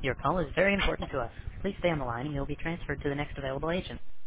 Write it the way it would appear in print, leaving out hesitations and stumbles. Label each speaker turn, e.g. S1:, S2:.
S1: Your call is very important to us. Please stay on the line and you'll be transferred to the next available agent.